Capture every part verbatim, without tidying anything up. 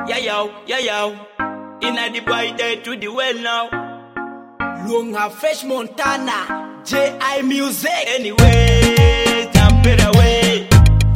Yeah yo, yeah yo. Inna the boy day to the well now. Lunga Fresh Montana, J I Music. Anyway, jump it away.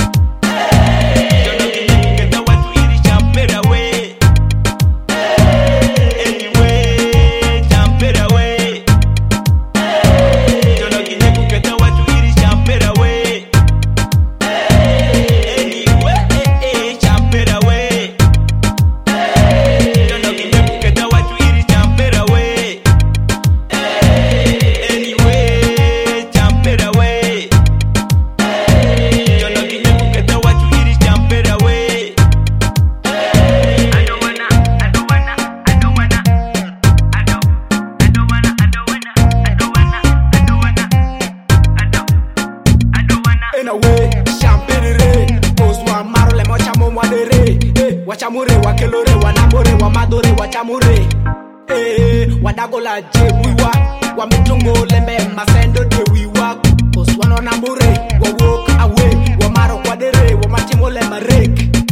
Wachamure, wakelore, wanamore, wamadore, wachamure. Eh, wadagola je wiwa, wamitungo lembe masendo de wiwa. Cause wanonamure, wa walk away, wamaro kwadere, wamatimo lembe rek.